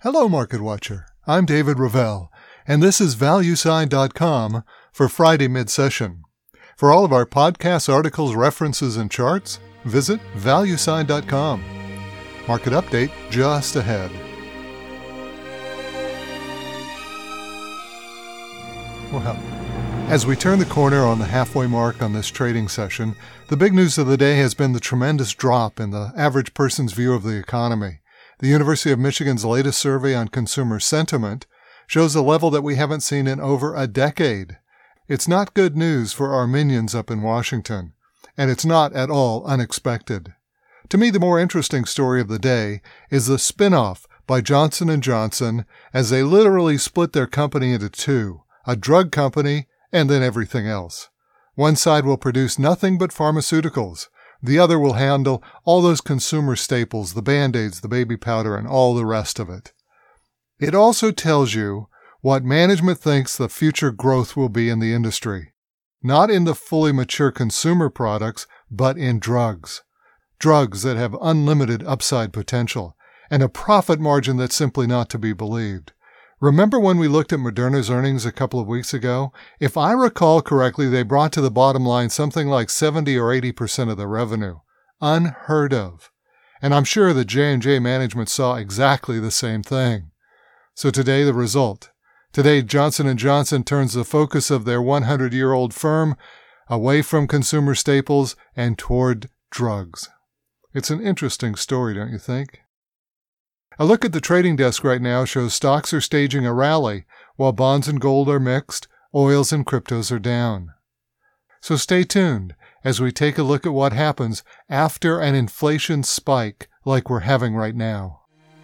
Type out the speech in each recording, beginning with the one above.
Hello, Market Watcher. I'm David Ravel, and this is ValueSign.com for Friday mid-session. For all of our podcasts, articles, references, and charts, visit ValueSign.com. Market update just ahead. Well, as we turn the corner on the halfway mark on this trading session, the big news of the day has been the tremendous drop in the average person's view of the economy. The University of Michigan's latest survey on consumer sentiment shows a level that we haven't seen in over a decade. It's not good news for our minions up in Washington, and it's not at all unexpected. To me, the more interesting story of the day is the spin-off by Johnson & Johnson as they literally split their company into two, a drug company and then everything else. One side will produce nothing but pharmaceuticals. The other will handle all those consumer staples, the Band-Aids, the baby powder, and all the rest of it. It also tells you what management thinks the future growth will be in the industry. Not in the fully mature consumer products, but in drugs. Drugs that have unlimited upside potential and a profit margin that's simply not to be believed. Remember when we looked at Moderna's earnings a couple of weeks ago? If I recall correctly, they brought to the bottom line something like 70 or 80% of the revenue. Unheard of. And I'm sure the J&J management saw exactly the same thing. So today, the result. Today, Johnson & Johnson turns the focus of their 100-year-old firm away from consumer staples and toward drugs. It's an interesting story, don't you think? A look at the trading desk right now shows stocks are staging a rally, while bonds and gold are mixed, oils and cryptos are down. So stay tuned as we take a look at what happens after an inflation spike like we're having right now.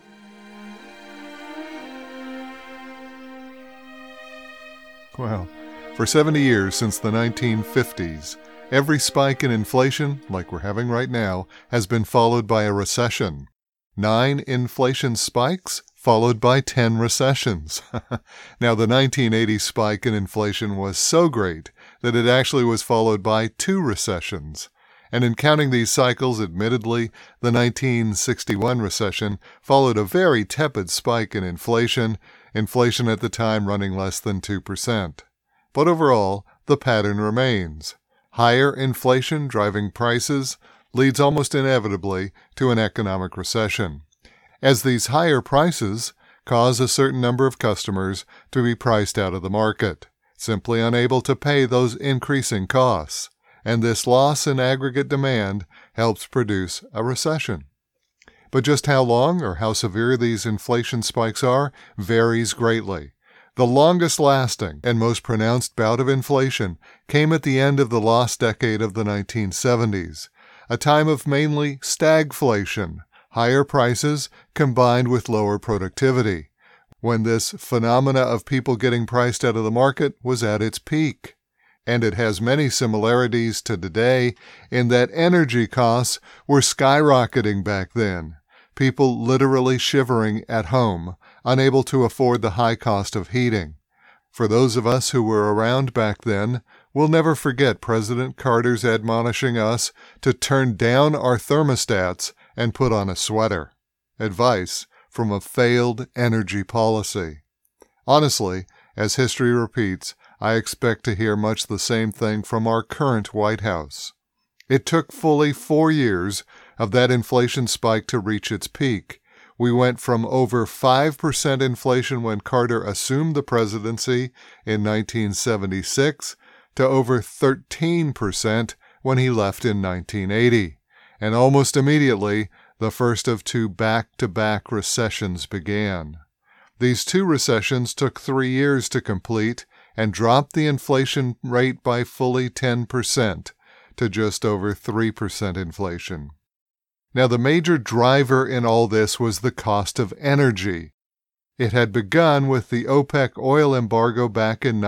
Well, for 70 years since the 1950s, every spike in inflation, like we're having right now, has been followed by a recession. 9 inflation spikes, followed by 10 recessions. Now, the 1980 spike in inflation was so great that it actually was followed by 2 recessions. And in counting these cycles, admittedly, the 1961 recession followed a very tepid spike in inflation at the time running less than 2%. But overall, the pattern remains. Higher inflation driving prices leads almost inevitably to an economic recession, as these higher prices cause a certain number of customers to be priced out of the market, simply unable to pay those increasing costs, and this loss in aggregate demand helps produce a recession. But just how long or how severe these inflation spikes are varies greatly. The longest-lasting and most pronounced bout of inflation came at the end of the lost decade of the 1970s, a time of mainly stagflation, higher prices combined with lower productivity, when this phenomena of people getting priced out of the market was at its peak. And it has many similarities to today in that energy costs were skyrocketing back then, people literally shivering at home, unable to afford the high cost of heating. For those of us who were around back then, we'll never forget President Carter's admonishing us to turn down our thermostats and put on a sweater. Advice from a failed energy policy. Honestly, as history repeats, I expect to hear much the same thing from our current White House. It took fully 4 years of that inflation spike to reach its peak. We went from over 5% inflation when Carter assumed the presidency in 1976 to over 13% when he left in 1980. And almost immediately, the first of 2 back-to-back recessions began. These 2 recessions took 3 years to complete and dropped the inflation rate by fully 10% to just over 3% inflation. Now, the major driver in all this was the cost of energy. It had begun with the OPEC oil embargo back in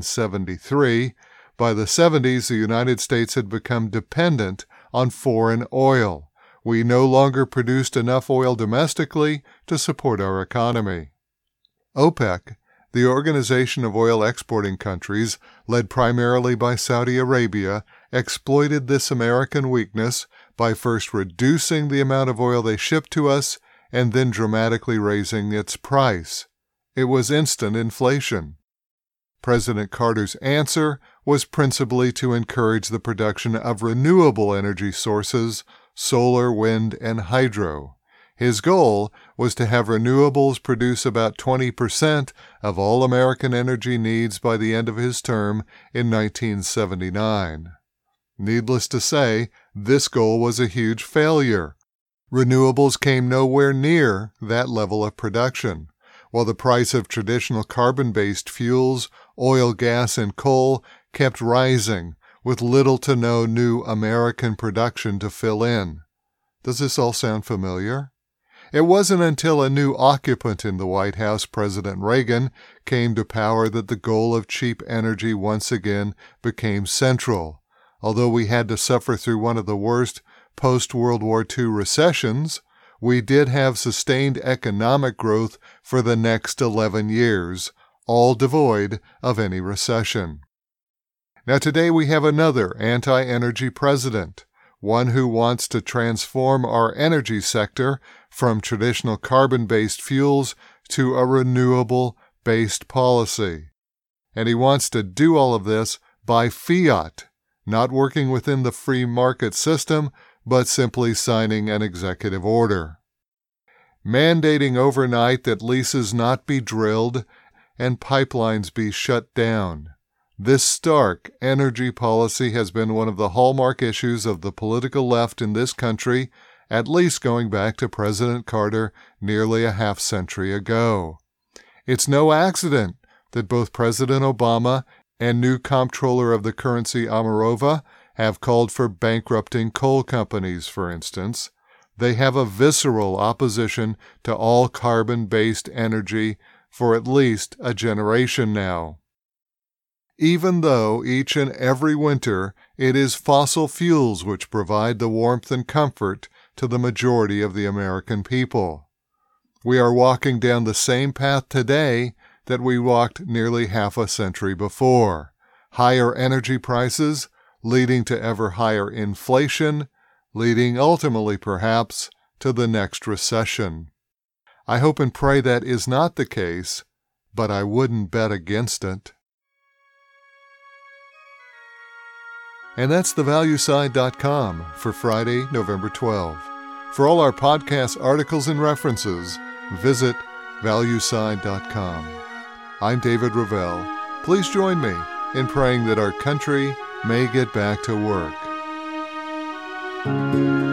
1973. By the 70s, the United States had become dependent on foreign oil. We no longer produced enough oil domestically to support our economy. OPEC, the Organization of Oil Exporting Countries, led primarily by Saudi Arabia, exploited this American weakness by first reducing the amount of oil they shipped to us and then dramatically raising its price. It was instant inflation. President Carter's answer was principally to encourage the production of renewable energy sources, solar, wind, and hydro. His goal was to have renewables produce about 20% of all American energy needs by the end of his term in 1979. Needless to say, this goal was a huge failure. Renewables came nowhere near that level of production, while the price of traditional carbon-based fuels, oil, gas, and coal kept rising, with little to no new American production to fill in. Does this all sound familiar? It wasn't until a new occupant in the White House, President Reagan, came to power that the goal of cheap energy once again became central. Although we had to suffer through one of the worst post-World War II recessions, we did have sustained economic growth for the next 11 years, all devoid of any recession. Now today we have another anti-energy president, one who wants to transform our energy sector from traditional carbon-based fuels to a renewable-based policy. And he wants to do all of this by fiat, not working within the free market system, but simply signing an executive order, mandating overnight that leases not be drilled and pipelines be shut down. This stark energy policy has been one of the hallmark issues of the political left in this country, at least going back to President Carter nearly a half-century ago. It's no accident that both President Obama and new comptroller of the currency Omarova have called for bankrupting coal companies, for instance. They have a visceral opposition to all carbon-based energy for at least a generation now. Even though each and every winter it is fossil fuels which provide the warmth and comfort to the majority of the American people. We are walking down the same path today that we walked nearly half a century before. Higher energy prices, leading to ever higher inflation, leading ultimately, perhaps, to the next recession. I hope and pray that is not the case, but I wouldn't bet against it. And that's thevalueside.com for Friday, November 12. For all our podcast articles and references, visit valueside.com. I'm David Ravel. Please join me in praying that our country may get back to work.